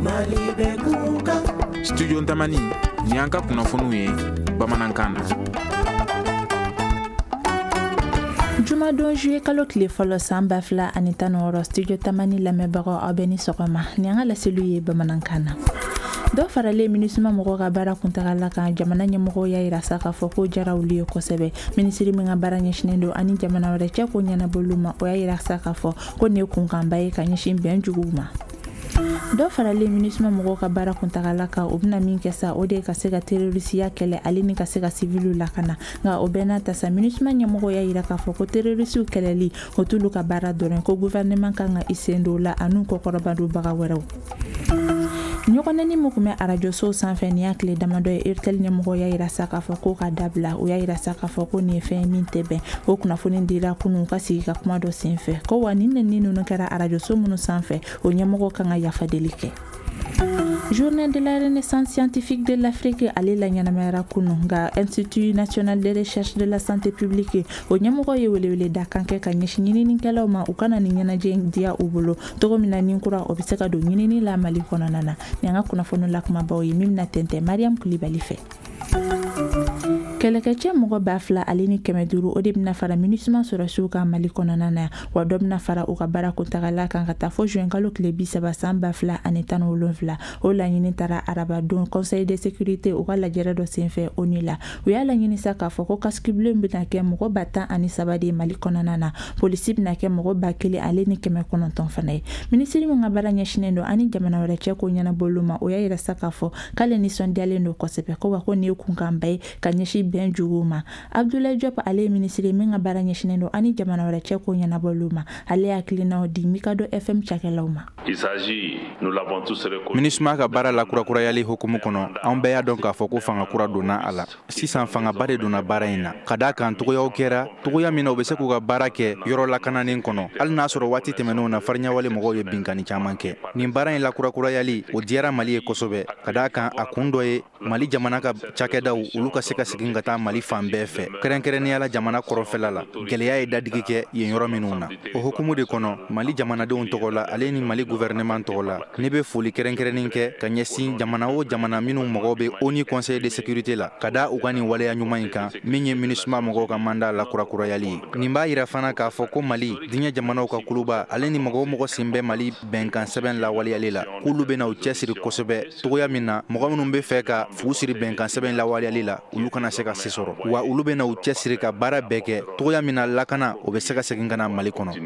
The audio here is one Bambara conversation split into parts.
Studio Ntamani ni an ka kunnafoniw ye bamanankan na. Jumadon juillet kalo tile fɔlɔ san 2016 Studio Tamani lamɛnbagaw aw bɛ ni sɔgɔma ni an ka laseliw ye bamanankan na. Dɔ faralen MINUSMA mɔgɔw ka baara kuntagala kan jamana ɲɛmɔgɔw y'a yira sa k'a fɔ ko jara olu ye kosɛbɛ. Minisiri min ka baara ɲɛsinen don ani jamana wɛrɛ cɛ ko ɲɛnabɔliw ma o y'a yira sa k'a fɔ ko nin ye kunkanba ye ka ɲɛsin bɛn juguw ma. Dɔ faralen MINUSMA mɔgɔw ka baara kuntagala kan o bɛna min kɛ sa o de ka se ka terrorisiya kɛlɛ ale ni ka se ka civiliw lakana nka o bɛɛ n'a ta sa MINUSMA ɲɛmɔgɔw y'a yira k'a fɔ ko terrorisiw kɛlɛli o t'olu ka baara dɔrɔn ko gouvernement kan ka i sen don o la an'u kɔkɔrɔbadonbaga wɛrɛw. ɲɔgɔnɛni min tun bɛ arajosow sanfɛ nin y'a tile damadɔ ye Airtel ɲɛmɔgɔ y'a yira sa k'a fɔ ko ka dabila o y'a yira sa k'a fɔ ko nin ye fɛn min tɛ bɛn o kunnafoni dira kunun ka sigi ka kuma dɔ senfɛ ko wa nin nɛni ninnu kɛra arajoso minnu sanfɛ o ɲɛmɔgɔ kan ka yafadeli kɛ. Journée de la Renaissance scientifique de l'Afrique ale la ɲɛnamayara kunun nka Institut national de recherche de la santé publique o ɲɛmɔgɔ ye welewele da kan kɛ ka ɲɛsin ɲininikɛlaw ma u kana ni ɲɛnajɛ diya u bolo togo min na nin kura o bɛ se ka don ɲinini la Mali kɔnɔna na ni an ka kunnafoni la kumabaw ye min bɛna tɛntɛn Mariam Kulibali fɛ. Kɛlɛkɛcɛ mɔgɔ 2000 ale ni 500 o de bɛna fara MINUSMA sɔrɔsiw kan Mali kɔnɔna na wa dɔ bɛna fara u ka baara kuntagala kan ka taa fɔ juin kalo tile 30 san 2017 o laɲini taara arabadon conseil de sécurité u ka lajɛrɛ dɔ senfɛ ONU la u y'a laɲini sa k'a fɔ ko casque bleu bɛna kɛ mɔgɔ 103 de Mali kɔnɔna na polisi bɛna kɛ mɔgɔ 1000 ale ni 900 fana ye minisiri min ka baara ɲɛsinen don ani jamana wɛrɛ cɛ ko ɲɛnabɔliw ma o y'a yira sa k'a fɔ k'ale nisɔndiyalen don kosɛbɛ ko wa ko nin ye kunkanba ye ka ɲɛsin bɛn juguw ma. Abdoulaye Diop ale ye minisiri min ka baara ɲɛsinen don ani jamana wɛrɛ cɛ ko ɲɛnabɔliw ma ale hakilinaw di Mikado FM cakɛlaw ma. MINUSMA ka baara lakurakurayali hukumu kɔnɔ an bɛɛ y'a dɔn k'a fɔ ko fanga kura donna a la sisan fangaba de donna baara in na ka d'a kan togoyaw kɛra togoya min na u bɛ se k'u ka baara kɛ yɔrɔ lakananen kɔnɔ hali n'a sɔrɔ waati tɛmɛnenw na fariɲawale mɔgɔw ye binkani caman kɛ nin baara in lakurakurayali o diyara Mali ye kosɛbɛ ka d'a kan a kun dɔ ye Mali jamana ka cakɛdaw olu ka se ka segin ka taa Mali fan bɛɛ fɛ kɛrɛnkɛrɛnnenya la jamana kɔrɔfɛla la gɛlɛya ye dadigi kɛ yen yɔrɔ minnu na o hukumu de kɔnɔ Mali jamanadenw tɔgɔ la ale ni Mali gouvernement tɔgɔ la ne bɛ foli kɛrɛnkɛrɛnnen kɛ ka ɲɛsin jamana o jamana minnu mɔgɔw bɛ ONU conseil de sécurité la ka da u ka nin waleya ɲuman in kan min ye MINUSMA mɔgɔw ka mandat lakurakurayali ye nin b'a yira fana k'a fɔ ko Mali diɲɛ jamanaw ka kuluba ale ni mɔgɔ sen bɛ Mali bɛnkan sɛbɛn lawaleyali la k'olu bɛna u cɛsiri kosɛbɛ togoya min na mɔgɔ minnu bɛ fɛ ka fu siri bɛnkan sɛbɛn lawaleyali la olu kana se ka se sɔrɔ wa olu bɛna u cɛsiri ka baara bɛɛ kɛ togoya min na lakana o bɛ se ka segin ka na Mali kɔnɔ.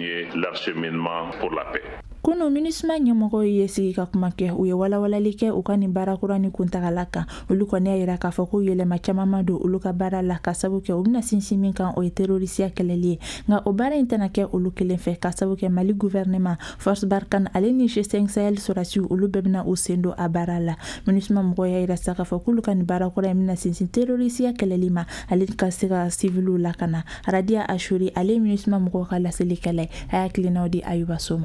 Kunu MINUSMA ɲɛmɔgɔw ye sigi ka kuma kɛ u ye walawalali kɛ u ka nin baara kura ni kuntagala kan olu kɔni y'a yira k'a fɔ ko yɛlɛma caman ma don olu ka baara la ka sabu kɛ u bɛna sinsin min kan o ye terrorisiya kɛlɛli ye nka o baara in tɛna kɛ olu kelen fɛ ka sabu kɛ Mali gouvernement Force Barkhane ale ni G5 Sahel sɔrɔsiw olu bɛɛ bɛna u sen don a baara la MINUSMA mɔgɔw y'a yira sa k'a fɔ k'olu ka nin baara kura in bɛna sinsin terrorisiya kɛlɛli ma ale ka se ka civiliw lakana Radia Ashuri ale ye MINUSMA mɔgɔw ka laselikɛla ye a y'a hakilinaw di Ayuba Soma.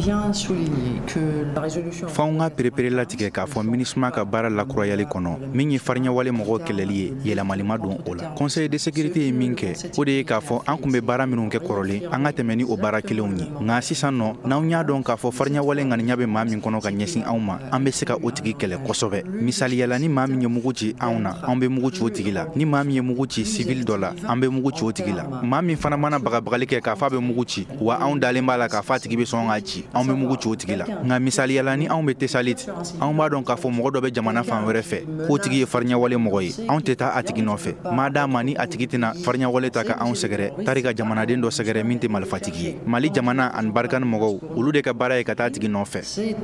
F'anw ka perepere latigɛ k'a fɔ MINUSMA ka baara lakurayali kɔnɔ min ye fariɲawale mɔgɔw kɛlɛli ye yɛlɛmalima don o la conseil de sécurité ye min kɛ o de ye k'a fɔ an kun bɛ baara minnu kɛ kɔrɔlen an ka tɛmɛ ni o baara kelenw ye nka sisan nɔ n'anw y'a dɔn k'a fɔ fariɲawale ŋaniya bɛ maa min kɔnɔ ka ɲɛsin anw ma an bɛ se ka o tigi kɛlɛ kosɛbɛ misaliyala ni maa min ye mugu ci anw na an bɛ mugu ci o tigi la ni maa min ye mugu ci civil dɔ la an bɛ mugu ci o tigi la maa min fana mana bagabagali kɛ k'a fɔ a bɛ mugu ci wa anw dalen b'a la k'a fɔ a tigi bɛ sɔn k'a ci anw bɛ mugu ci o tigi la nka misaliyala ni anw bɛ tesalit anw b'a dɔn k'a fɔ mɔgɔ dɔ bɛ jamana fan wɛrɛ fɛ k'o tigi ye fariɲawale mɔgɔ ye anw tɛ taa a tigi nɔfɛ maa d'a ma ni a tigi tɛna fariɲawale ta ka anw sɛgɛrɛ tari ka jamanaden dɔ sɛgɛrɛ min tɛ marifatigi ye Mali jamana ani Barkhane mɔgɔw olu de ka baara ye ka taa tigi nɔfɛ.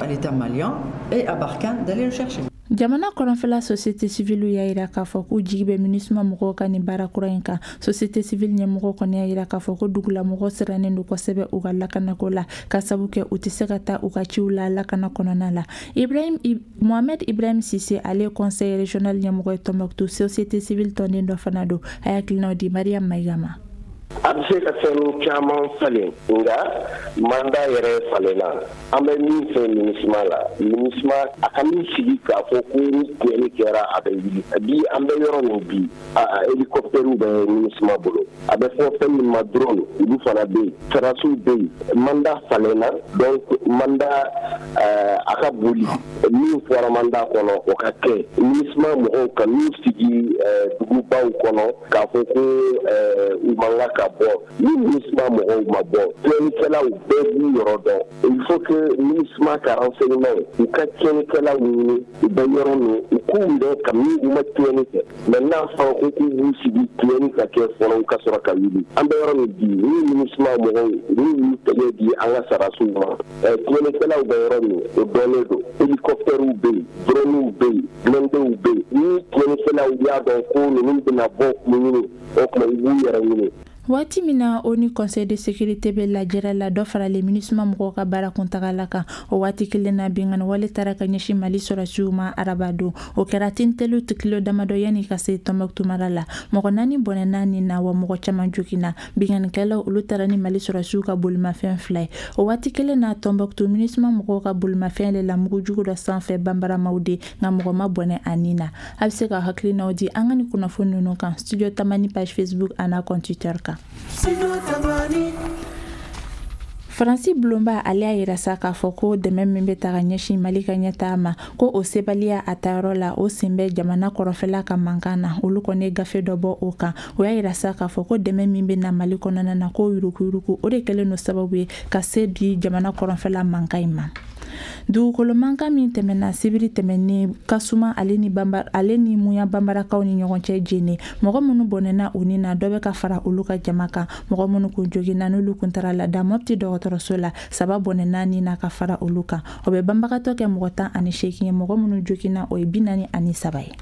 Jamana kɔrɔnfɛla société civile y'a yira k'a fɔ k'u jigi bɛ MINUSMA mɔgɔw ka nin baara kura in kan société civile ɲɛmɔgɔ kɔni y'a yira k'a fɔ ko dugulamɔgɔw sirannen don kosɛbɛ u ka lakanako la ka sabu kɛ u tɛ se ka taa u ka ciw la lakana kɔnɔna la Mohamed Ibrahim Sise ale conseil régional ɲɛmɔgɔ ye Tombouctou société civile tɔnden dɔ fana don a y'a hakilinaw di Mariam Maïga ma. a bɛ se ka fɛn caman falen nka mandat yɛrɛ falenna an bɛ min fɛ MINUSMA la MINUSMA a ka min sigi k'a fɔ ko ni tiɲɛni kɛra a bɛ wuli bi an bɛ yɔrɔ min bi hélicoptère bɛ MINUSMA bolo a bɛ fɔ fɛn min ma drone olu fana bɛ yen sarasiw bɛ yen mandat falenna donc mandat a ka boli min fɔra mandat kɔnɔ o ka kɛ MINUSMA mɔgɔw ka n'u sigi dugubaw kɔnɔ k'a fɔ ko u man ka bɔ ni MINUSMA mɔgɔw ma bɔ tiɲɛnikɛlaw bɛɛ b'u yɔrɔ dɔn il faut que MINUSMA ka renseignement u ka tiɲɛnikɛlaw ɲini u bɛ yɔrɔ min u k'u minɛ ka min u ma tiɲɛni kɛ mais n'a fɔra ko k'u b'u sigi tiɲɛni ka kɛ fɔlɔ u ka sɔrɔ ka wuli an bɛ yɔrɔ min bi ni MINUSMA mɔgɔw n'u y'u tɛgɛ di an ka sarasiw ma tiɲɛnikɛlaw bɛ yɔrɔ min o dɔnnen don hélicoptères bɛ yen drones bɛ yen blindés bɛ yen ni tiɲɛnikɛlaw y'a dɔn ko ninnu bɛna bɔ k'u ɲini o tuma u b'u yɛrɛ ɲini. Waati min na ONU Conseil de sécurité bɛ lajɛrɛ la dɔ faralen MINUSMA mɔgɔw ka baara kuntagala kan o waati kelen na bingani wale taara ka ɲɛsin Mali sɔrɔsiw ma araba don o kɛra tintelu tikilo damadɔ yanni ka se Tɔnbɔkutu mara la mɔgɔ 4 bɔnɛna nin na wa mɔgɔ caman jogina binganikɛlaw olu taara ni Mali sɔrɔsiw ka bolimafɛn 2 ye o waati kelen na Tɔnbɔkutu MINUSMA mɔgɔw ka bolimafɛn le la mugu jugu dɔ sanfɛ banbaramaw de nka mɔgɔ ma bɔnɛ a nin na a bɛ se ka hakilinaw di an ka ni kunnafoni ninnu kan studio Tamani page Facebook ana compte Twitter kan. Faransi Bulonba ale a yira sa k'a fɔ ko dɛmɛ min bɛ taga ɲɛsin Mali ka ɲɛtaa ma ko o sebaliya a tayɔrɔ la o sen bɛ jamana kɔrɔfɛla ka mankan na olu kɔni gafe dɔ bɔ o kan o y'a yira sa k'a fɔ ko dɛmɛ min bɛ na Mali kɔnɔna na ko yurukuyuruku o de kɛlen no sababu ye ka se di jamana kɔrɔfɛla mankan in ma. Dugukolo mankan min tɛmɛna sibiri tɛmɛni kasuma ale ni muya banbarakaw ni ɲɔgɔn cɛ jene mɔgɔ minnu bɔnɛna u ni na dɔ bɛ ka fara olu ka jama kan mɔgɔ minnu kun jogina n'olu kun tara la da Mopti dɔgɔtɔrɔso la saba bɔnɛna ni na ka fara olu kan o bɛ banbagatɔ kɛ mɔgɔ 18 ye mɔgɔ minnu jogina o ye 43 ye.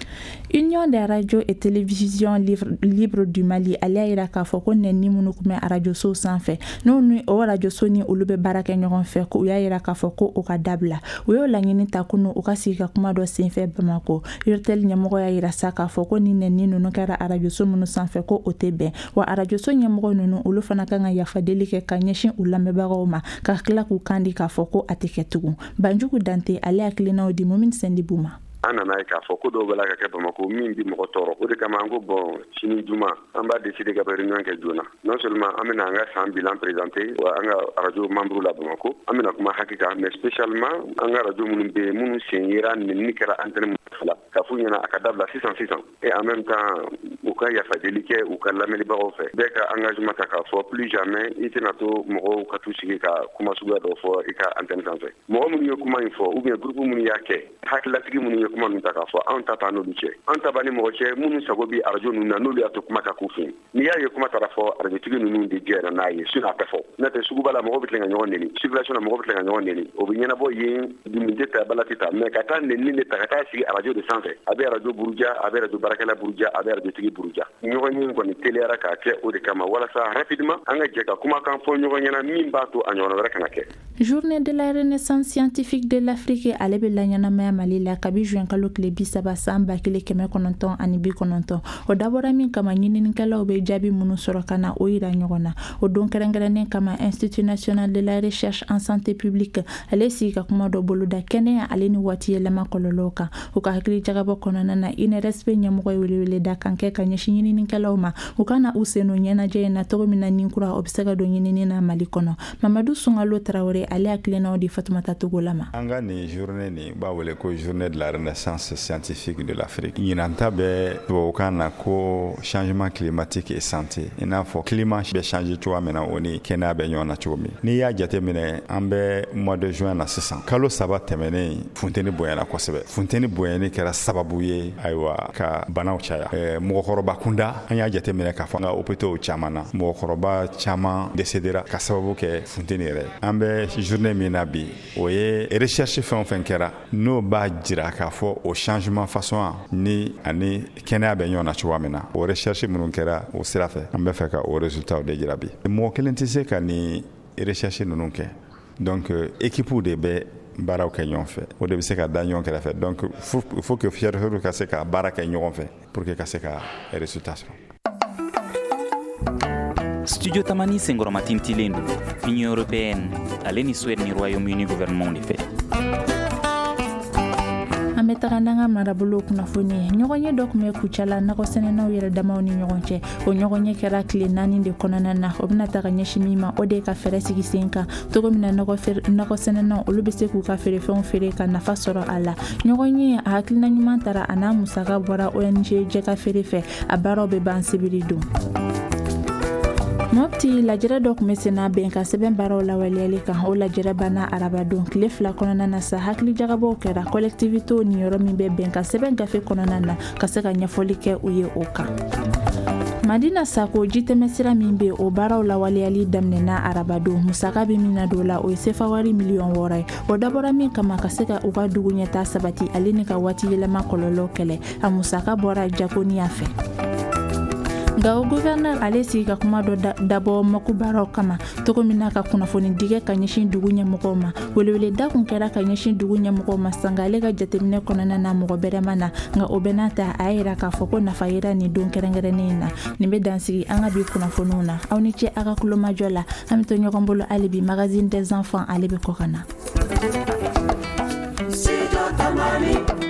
Union des radios et télévisions libres du Mali ale a yira k'a fɔ ko nɛni minnu kun bɛ arajoso sanfɛ n'o ni o arajoso ni olu bɛ baara kɛ ɲɔgɔn fɛ ko u y'a yira k'a fɔ ko o ka dabila u y'o laɲini ta kunu u ka sigi ka kuma dɔ senfɛ Bamako URTEL ɲɛmɔgɔ y'a yira sa k'a fɔ ko ni nɛni ninnu kɛra arajoso minnu sanfɛ ko o tɛ bɛn wa arajoso ɲɛmɔgɔ ninnu olu fana kan ka yafadeli kɛ ka ɲɛsin u lamɛnbagaw ma ka tila k'u kan di k'a fɔ ko a tɛ kɛ tugun Banjugu Dante ale hakilinaw di Mumini Sendibu ma. An nana ye k'a fɔ ko dɔw bɛ la ka kɛ Bamako min bi mɔgɔ tɔɔrɔ o de kama an ko bon sini juma an b'a décider ka bɛ réunion kɛ joona non seulement an bɛna an ka san bilan présenter wa an ka radio membre la Bamako an bɛna kuma hakika mais spécialement an ka radio minnu bɛ minnu sen yera ni kɛra antenne fila ka f'u ɲɛna a ka dabila sisan et en même temps u ka yafadeli kɛ u ka lamɛnibagaw fɛ bɛɛ ka engagement ta k'a fɔ plus jamais i tɛna to mɔgɔw ka t'u sigi ka kuma suguya dɔ fɔ i ka antenne sanfɛ mɔgɔ minnu ye kuma in fɔ ou bien groupe minnu y'a kɛ hakilatigi minnu ye kuma ninnu ta k'a fɔ an ta taa n'olu cɛ an ta ban ni mɔgɔ cɛ minnu sago bi arajo ninnu na n'olu y'a to kuma ka k'u fɛ n'i y'a ye kuma taara fɔ arajotigi ninnu de jɛra n'a ye sinon a tɛ fɔ n'o tɛ suguba la mɔgɔ bɛ tilen ka ɲɔgɔn neni circulation na mɔgɔ bɛ tilen ka ɲɔgɔn neni o bɛ ɲɛnabɔ yen dumuni tɛ ta bala tɛ ta mais ka taa neni de ta ka taa sigi arajo de sanfɛ a bɛ arajo Buruja a bɛ arajo baarakɛla Buruja a bɛ arajotigi Buruja ɲɔgɔn ye kɔni teliyara k'a kɛ o de kama walasa rapidement an ka jɛ ka kumakan fɔ ɲɔgɔn ɲɛna min b'a to a ɲɔgɔn wɛrɛ kana kɛ. Journée de la Renaissance scientifique de l'Afrique ale bɛ la ɲɛnamaya Mali la kabi juin kalo tile 30 san 1990 o dabɔra min kama ɲininikɛlaw bɛ jaabi minnu sɔrɔ ka na o yira ɲɔgɔn na o don kɛrɛnkɛrɛnnen kama Institut national de la recherche en santé publique ale sigi ka kuma dɔ boloda kɛnɛya ale ni waati yɛlɛma kɔlɔlɔw kan u ka hakili jagabɔ kɔnɔna na INRSP ɲɛmɔgɔ ye welewele da kan kɛ ka ɲɛsin ɲininikɛlaw ma u kana u sen no ɲɛnajɛ in na cogo min na ninkura o bɛ se ka don ɲinini na Mali kɔnɔ Mamadou Sunkalo Traoré ale hakilinaw di Fatumata Togola ma. An ka nin journée nin b'a wele ko journée de la renaissance scientifique de l'Afrique ɲinanta bɛ tubabukan na ko changement climatique et santé i n'a fɔ climat bɛ changer cogoya min na o ni kɛnɛya bɛ ɲɔgɔn na cogo min n'i y'a jateminɛ an bɛ mois de juin na sisan kalo 3 tɛmɛnen funteni bonyana kosɛbɛ funteni bonyani kɛra sababu ye ayiwa ka banaw caya mɔgɔkɔrɔba kunda an y'a jateminɛ k'a fɔ an ka hôpitaux caman na mɔgɔkɔrɔba caman décédera ka sababu kɛ funteni yɛrɛ an bɛ journée min na bi o ye recherche fɛn o fɛn kɛra n'o b'a jira k'a fɔ o changement façon ni ani kɛnɛya bɛ ɲɔgɔn na cogoya min na o recherche minnu kɛra o sira fɛ an bɛ fɛ ka o résultat de jira bi mɔgɔ kelen tɛ se ka ni recherche ninnu kɛ donc équipe de bɛ baaraw kɛ ɲɔgɔn fɛ o de bɛ se ka da ɲɔgɔn kɛrɛfɛ donc il faut que chercheurs ka se ka baara kɛ ɲɔgɔn fɛ pour que ka se ka résultat sɔrɔ. Studio Tamani sengoroma tintilen don Union européenne ale ni Suède ni Royaume-Uni gouvernement de fait. Ametarandanga marabulu kunnafoni ɲɔgɔnye dɔ kun bɛ kucala nakɔ sɛnɛnaw yɛrɛ damaw ni ɲɔgɔn cɛ o ɲɔgɔnye kɛra tile 4 de kɔnɔna na o bɛna taga ɲɛsin min ma o de ka fɛrɛ sigi sen kan togo min na nakɔ sɛnɛnaw olu bɛ se k'u ka feerefɛnw feere ka nafa sɔrɔ a la ɲɔgɔnye a hakilina ɲuman tara a n'a musaka bɔra ONG jɛka feere fɛ a baaraw bɛ ban sibiri don. Mopti lajɛrɛ dɔ kun bɛ senna bɛn ka sɛbɛn baaraw lawaleyali kan o lajɛrɛ banna araba don tile 2 kɔnɔna na sa hakili jagabaw kɛra collectivité ni yɔrɔ min bɛ bɛn ka sɛbɛn gafe kɔnɔna na ka se ka ɲɛfɔli kɛ u ye o kan. Madina Sako jitɛmɛsira min bɛ o baaraw lawaleyali daminɛna araba don musaka bɛ min na don la o ye sefawari miliyɔn 6 ye o dabɔra min kama ka se ka u ka dugu ɲɛta sabati ale ni ka waati yɛlɛma kɔlɔlɔ kɛlɛ a musaka bɔra jakoniya fɛ. Nga o gouverneur ale sigi ka kuma dɔ dabɔ maku baaraw kama togo min na ka kunnafoni digɛ ka ɲɛsin dugu ɲɛmɔgɔw ma welewele da kun kɛra ka ɲɛsin dugu ɲɛmɔgɔw ma sanga ale ka jateminɛ kɔnɔna na mɔgɔ bɛrɛma na nga o bɛɛ n'a ta a yira k'a fɔ ko nafa yera nin don kɛrɛnkɛrɛnnen na nin bɛ dansigi an ka bi kunnafoniw na aw ni ce a ka kulomajɔ la an bɛ to ɲɔgɔn bolo hali bi magazine des enfants ale bɛ kɔ ka na.